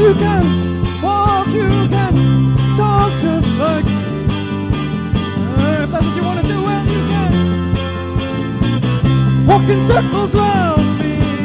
you can walk, you can talk just like. If that's what you want to do, well, you can walk in circles round.